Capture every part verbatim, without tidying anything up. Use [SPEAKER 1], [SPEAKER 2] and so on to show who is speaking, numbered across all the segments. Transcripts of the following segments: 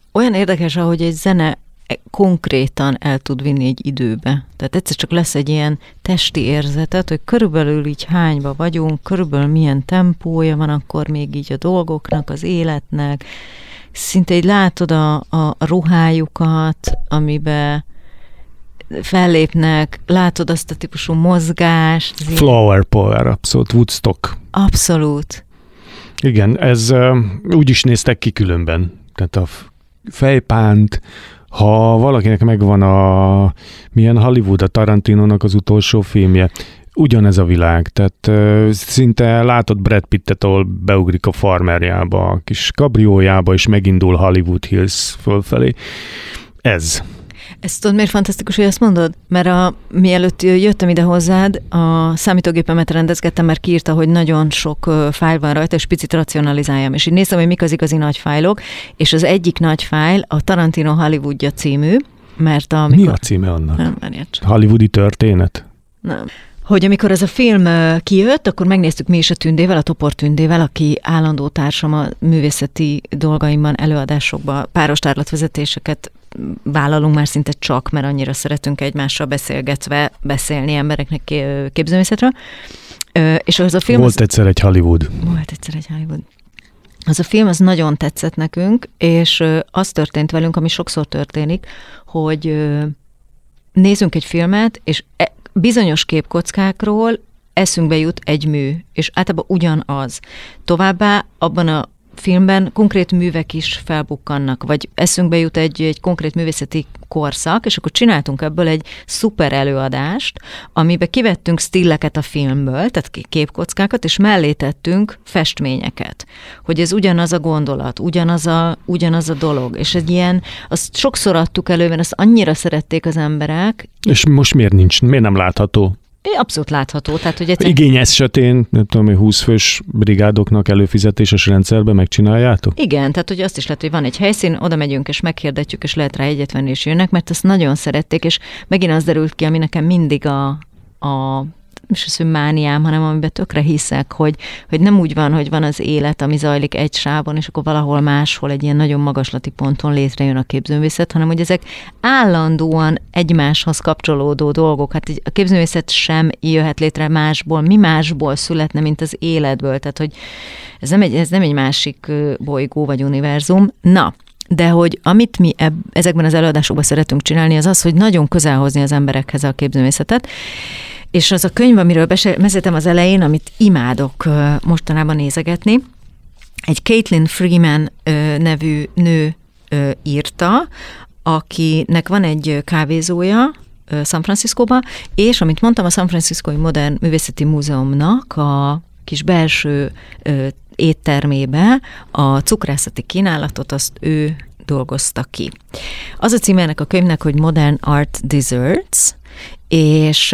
[SPEAKER 1] olyan érdekes, ahogy egy zene konkrétan el tud vinni egy időbe. Tehát egyszer csak lesz egy ilyen testi érzetet, hogy körülbelül így hányba vagyunk, körülbelül milyen tempója van akkor még így a dolgoknak, az életnek. Szinte így látod a, a ruhájukat, amiben fellépnek, látod azt a típusú mozgást.
[SPEAKER 2] Flower Power, abszolút, Woodstock.
[SPEAKER 1] Abszolút.
[SPEAKER 2] Igen, ez uh, úgy is néztek ki különben. Tehát a fejpánt, ha valakinek megvan a milyen Hollywood, a Tarantinónak az utolsó filmje, ugyanez a világ, tehát uh, szinte látod Brad Pittet, ahol beugrik a farmerjába, a kis kabriójába, és megindul Hollywood Hills fölfelé. Ez.
[SPEAKER 1] Ezt tudod, miért fantasztikus, hogy ezt mondod? Mert a, mielőtt jöttem ide hozzád, a számítógépemet rendezgettem, mert kiírta, hogy nagyon sok uh, fájl van rajta, és picit racionalizáljam. És így néztem, hogy mik az igazi nagy fájlok, és az egyik nagy fájl a Tarantino Hollywoodja című, mert a...
[SPEAKER 2] Mi a címe annak?
[SPEAKER 1] Nem, várját.
[SPEAKER 2] Hollywoodi történet?
[SPEAKER 1] Nem. Hogy amikor ez a film kijött, akkor megnéztük mi is a Tündével, a Topor Tündével, aki állandó társam a művészeti dolgaimban, előadásokban, páros tárlatvezetéseket vállalunk már szinte csak, mert annyira szeretünk egymással beszélgetve beszélni embereknek képzőművészetről. És az a film...
[SPEAKER 2] Volt
[SPEAKER 1] az...
[SPEAKER 2] egyszer egy Hollywood.
[SPEAKER 1] Volt egyszer egy Hollywood. Az a film az nagyon tetszett nekünk, és az történt velünk, ami sokszor történik, hogy nézzünk egy filmet, és bizonyos képkockákról eszünkbe jut egy mű, és általában ugyanaz. Továbbá abban a filmben konkrét művek is felbukkannak, vagy eszünkbe jut egy, egy konkrét művészeti korszak, és akkor csináltunk ebből egy szuper előadást, amiben kivettünk stilleket a filmből, tehát képkockákat, és mellé tettünk festményeket. Hogy ez ugyanaz a gondolat, ugyanaz a, ugyanaz a dolog. És egy ilyen, azt sokszor adtuk elő, mert azt annyira szerették az emberek.
[SPEAKER 2] És most miért nincs, miért nem látható?
[SPEAKER 1] Abszolút látható. Tehát, hogy egyszer...
[SPEAKER 2] Igény esetén, nem tudom, hogy húsz fős brigádoknak előfizetéses rendszerben megcsináljátok?
[SPEAKER 1] Igen, tehát hogy azt is lehet, hogy van egy helyszín, oda megyünk és meghirdetjük, és lehet rá egyet venni, és jönnek, mert ezt nagyon szerették, és megint az derült ki, ami nekem mindig a, a nem is az, hogy mániám, hanem amiben tökre hiszek, hogy, hogy nem úgy van, hogy van az élet, ami zajlik egy sávon, és akkor valahol máshol egy ilyen nagyon magaslati ponton létrejön a képzőművészet, hanem hogy ezek állandóan egymáshoz kapcsolódó dolgok. Hát a képzőművészet sem jöhet létre másból, mi másból születne, mint az életből. Tehát, hogy ez nem egy, ez nem egy másik bolygó vagy univerzum. Na, de hogy amit mi eb- ezekben az előadásokban szeretünk csinálni, az az, hogy nagyon közel hozni az emberekhez a képzőművészetet. És az a könyv, amiről beszéltem az elején, amit imádok mostanában nézegetni, egy Caitlin Freeman nevű nő írta, akinek van egy kávézója San Franciscóban, és amit mondtam, a San Franciscói Modern Művészeti Múzeumnak a kis belső éttermébe a cukrászati kínálatot azt ő dolgozta ki. Az a címe ennek a könyvnek, hogy Modern Art Desserts, és...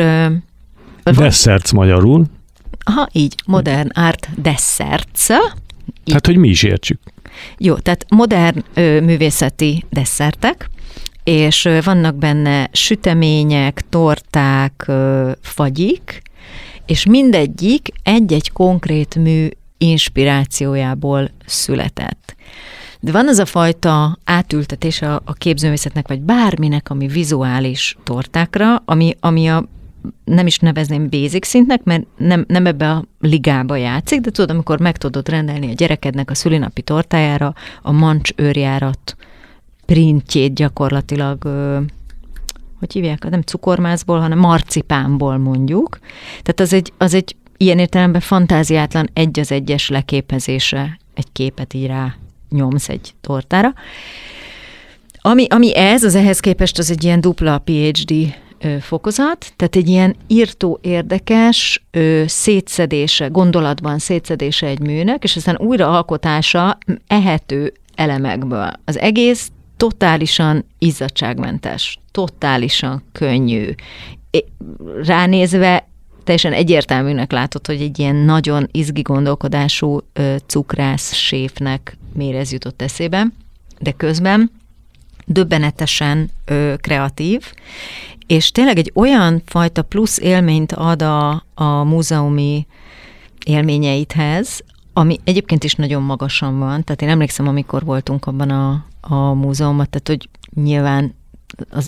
[SPEAKER 2] Desserts magyarul.
[SPEAKER 1] Aha, így. Modern Art Desserts. Így.
[SPEAKER 2] Hát, hogy mi is értsük.
[SPEAKER 1] Jó, tehát modern ö, művészeti desszertek, és ö, vannak benne sütemények, torták, ö, fagyik, és mindegyik egy-egy konkrét mű inspirációjából született. De van az a fajta átültetés a, a képzőművészetnek, vagy bárminek, ami vizuális tortákra, ami, ami a nem is nevezném basic szintnek, mert nem, nem ebbe a ligába játszik, de tudod, amikor meg tudod rendelni a gyerekednek a szülinapi tortájára a mancs őrjárat printjét gyakorlatilag, hogy hívják, nem cukormászból, hanem marcipánból mondjuk. Tehát az egy, az egy ilyen értelemben fantáziátlan egy az egyes leképezése, egy képet így rá nyomsz egy tortára. Ami, ami ez, az ehhez képest az egy ilyen dupla PhD fokozat, tehát egy ilyen írtó érdekes ö, szétszedése, gondolatban szétszedése egy műnek, és aztán újraalkotása ehető elemekből. Az egész totálisan izzadságmentes, totálisan könnyű. Ránézve teljesen egyértelműnek látod, hogy egy ilyen nagyon izgi gondolkodású ö, cukrász séfnek miért ez jutott eszébe, de közben döbbenetesen ö, kreatív, és tényleg egy olyan fajta plusz élményt ad a, a múzeumi élményeidhez, ami egyébként is nagyon magasan van. Tehát én emlékszem, amikor voltunk abban a, a múzeumot, tehát hogy nyilván az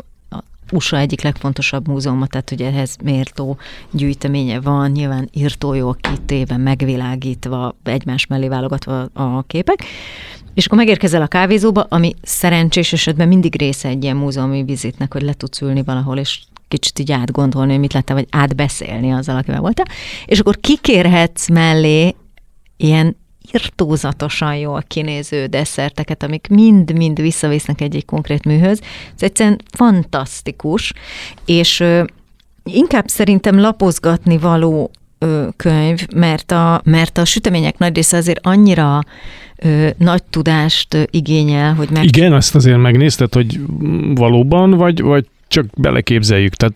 [SPEAKER 1] u es á egyik legfontosabb múzeuma, tehát hogy ehhez méltó gyűjteménye van, nyilván írtójól kitéve, megvilágítva, egymás mellé válogatva a képek, és akkor megérkezel a kávézóba, ami szerencsés esetben mindig része egy ilyen múzeumi vizitnek, hogy le tudsz ülni valahol, és kicsit így átgondolni, hogy mit láttam, vagy átbeszélni azzal, akivel voltál, és akkor kikérhetsz mellé ilyen irtózatosan jól kinéző desszerteket, amik mind-mind visszavisznek egy-egy konkrét műhöz. Ez egyszerűen fantasztikus, és ö, inkább szerintem lapozgatni való ö, könyv, mert a, mert a sütemények nagy része azért annyira ö, nagy tudást ö, igényel, hogy meg...
[SPEAKER 2] Igen, azt azért megnézted, hogy valóban, vagy, vagy csak beleképzeljük, tehát,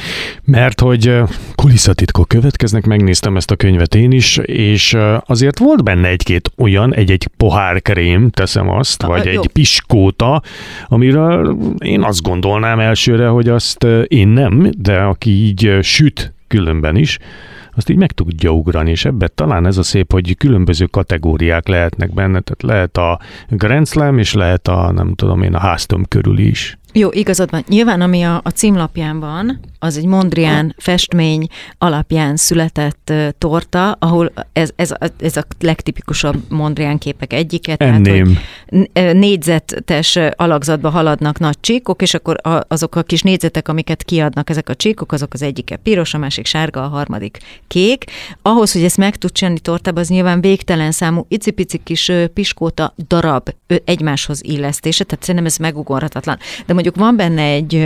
[SPEAKER 2] mert hogy kulisszatitkok következnek, megnéztem ezt a könyvet én is, és azért volt benne egy-két olyan, egy-egy pohárkrém, teszem azt, vagy egy piskóta, amiről én azt gondolnám elsőre, hogy azt én nem, de aki így süt különben is, azt így meg tudja ugrani, és ebben talán ez a szép, hogy különböző kategóriák lehetnek benne, tehát lehet a Grand Slam, és lehet a, nem tudom én, a háztömb körül is.
[SPEAKER 1] Jó, igazad van. Nyilván, ami a, a címlapján van, az egy Mondrian festmény alapján született uh, torta, ahol ez, ez, ez a legtipikusabb Mondrian képek egyike.
[SPEAKER 2] Enném.
[SPEAKER 1] Tehát, hogy négyzetes alakzatba haladnak nagy csíkok, és akkor a, azok a kis négyzetek, amiket kiadnak ezek a csíkok, azok az egyike piros, a másik sárga, a harmadik kék. Ahhoz, hogy ezt meg tud csinálni tortába, az nyilván végtelen számú icipici kis uh, piskóta darab uh, egymáshoz illesztése, tehát szerintem ez megugorhatatlan. De mondjuk van benne egy,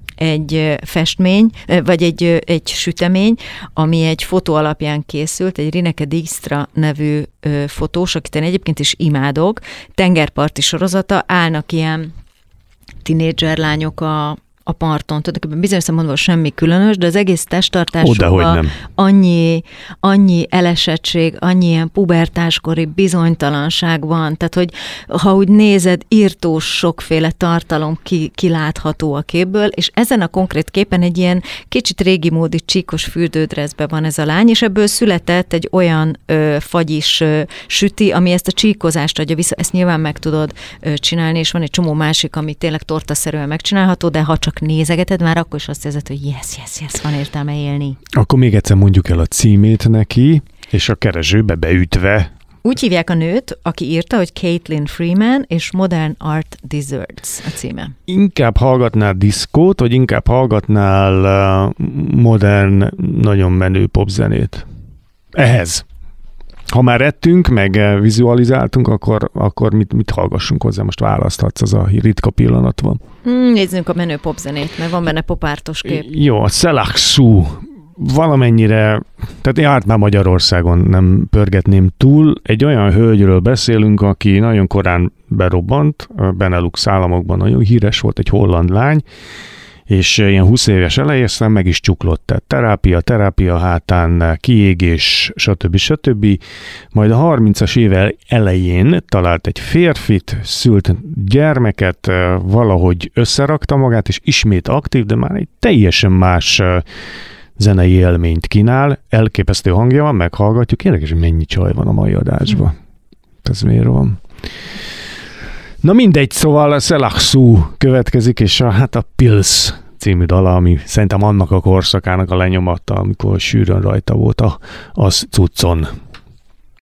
[SPEAKER 1] egy festmény, vagy egy, egy sütemény, ami egy fotó alapján készült, egy Rineke Dijkstra nevű fotós, akit én egyébként is imádok, tengerparti sorozata, állnak ilyen tinédzser lányok a a parton, tulajdonképpen bizonyos szempontból semmi különös, de az egész testtartásukban annyi, annyi elesettség, annyi ilyen pubertáskori bizonytalanság van, tehát hogy ha úgy nézed, írtós sokféle tartalom ki, kilátható a képből, és ezen a konkrét képen egy ilyen kicsit régi módi csíkos fürdődreszben van ez a lány, és ebből született egy olyan ö, fagyis ö, süti, ami ezt a csíkozást adja vissza, ezt nyilván meg tudod ö, csinálni, és van egy csomó másik, ami tényleg tortaszerűen megcsinálható, de ha csak nézegeted, már akkor is azt érzed, hogy yes, yes, yes, van értelme élni.
[SPEAKER 2] Akkor még egyszer mondjuk el a címét neki, és a keresőbe beütve.
[SPEAKER 1] Úgy hívják a nőt, aki írta, hogy Caitlin Freeman, és Modern Art Desserts a címe.
[SPEAKER 2] Inkább hallgatnál diszkót, vagy inkább hallgatnál uh, modern, nagyon menő popzenét? Ehhez. Ha már ettünk, meg vizualizáltunk, akkor, akkor mit, mit hallgassunk hozzá? Most választhatsz, az a ritka pillanat van.
[SPEAKER 1] Hmm, nézzünk a menő popzenét, mert van benne popártos kép.
[SPEAKER 2] Jó, a Selaksú valamennyire, tehát járt már Magyarországon, nem pörgetném túl. Egy olyan hölgyről beszélünk, aki nagyon korán berobbant, a Benelux államokban nagyon híres volt, egy holland lány, és ilyen húsz éves elején aztán meg is csuklott, tehát terápia, terápia hátán, kiégés, stb. stb. Majd a harmincas éve elején talált egy férfit, szült gyermeket, valahogy összerakta magát, és ismét aktív, de már egy teljesen más zenei élményt kínál, elképesztő hangja van, meghallgatjuk, érdekes, hogy mennyi csaj van a mai adásban. Ez miért van? Na mindegy, szóval a Selaksú következik, és a, hát a Pils című dala, ami szerintem annak a korszakának a lenyomata, amikor sűrűn rajta volt a, az cuccon.